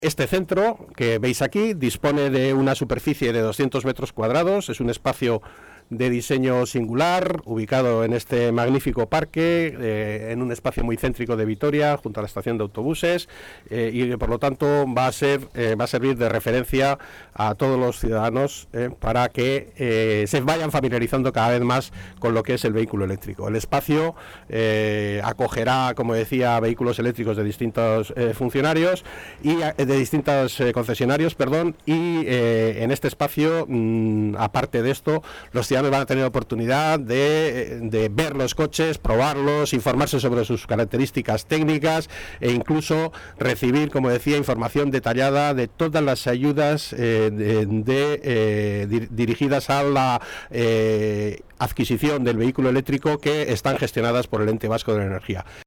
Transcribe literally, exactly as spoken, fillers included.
Este centro que veis aquí dispone de una superficie de doscientos metros cuadrados, es un espacio de diseño singular, ubicado en este magnífico parque, eh, en un espacio muy céntrico de Vitoria, junto a la estación de autobuses, eh, y por lo tanto va a ser eh, va a servir de referencia a todos los ciudadanos eh, para que eh, se vayan familiarizando cada vez más con lo que es el vehículo eléctrico. El espacio eh, acogerá, como decía, vehículos eléctricos de distintos eh, funcionarios y de distintos eh, concesionarios, perdón, y eh, en este espacio, mmm, aparte de esto, los ciudadanos van a tener oportunidad de, de ver los coches, probarlos, informarse sobre sus características técnicas e incluso recibir, como decía, información detallada de todas las ayudas eh, de, de, eh, dir, dirigidas a la eh, adquisición del vehículo eléctrico que están gestionadas por el Ente Vasco de la Energía.